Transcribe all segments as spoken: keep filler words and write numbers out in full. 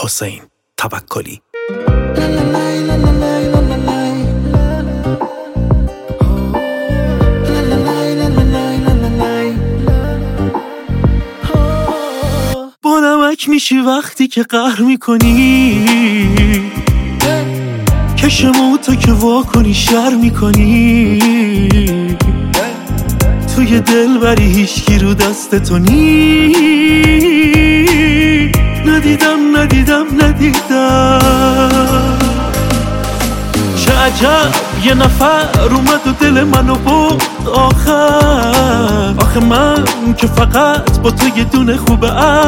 حسین توکلی. با نمک میشی وقتی که قهر میکنی، کشمو تو که وا کنی شر میکنی، توی دل بری هیچکی رو دست تو نی. ندیدم ندیدم ندیدم چه عجب یه نفر اومد و دل منو برد آخر. آخه من که فقط با تو یه دونه خوب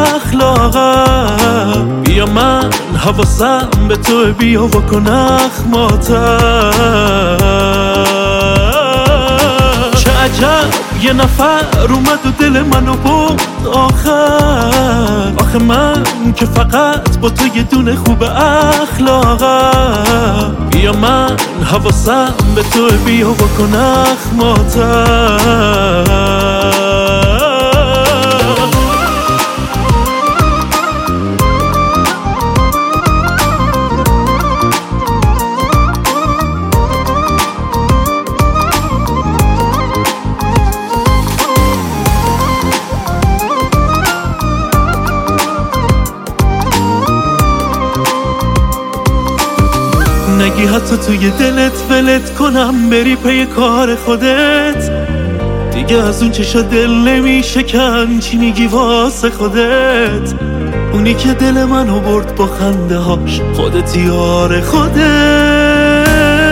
اخلاقم، بیا من حواسم به تو، بیا بکن اخماتم. چه عجب یه نفر اومد و دل منو برد آخر. آخه من که فقط با تو یه دونه خوب اخلاقم، بیا من حواسم به تو، بیا بکن اخماتم. نگی حتی توی دلت ولت کنم بری پی کار خودت، دیگه از اون چشا دل نمیشکن، چی میگی واسه خودت؟ اونی که دل منو برد با خنده هاش، خودت یار خودت.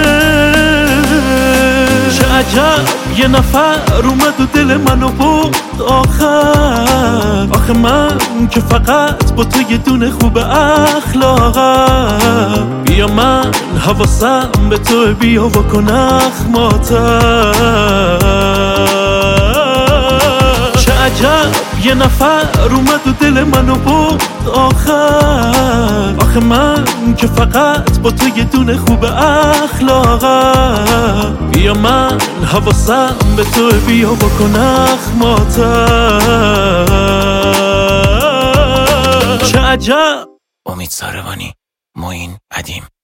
چه عجب یه نفر اومد و دل منو برد آخر. آخه من که فقط با تو یه دونه خوب اخلاقم، بیا من حواسم به تو، بیا بکن اخماتم. چه عجب یه نفر اومد و دل منو برد آخر. آخه من که فقط با تو یه دونه خوب اخلاقم، بیا من حواسم به تو، بیا بکن اخماتم. چه عجب. امید ساروانی، معین ادیم.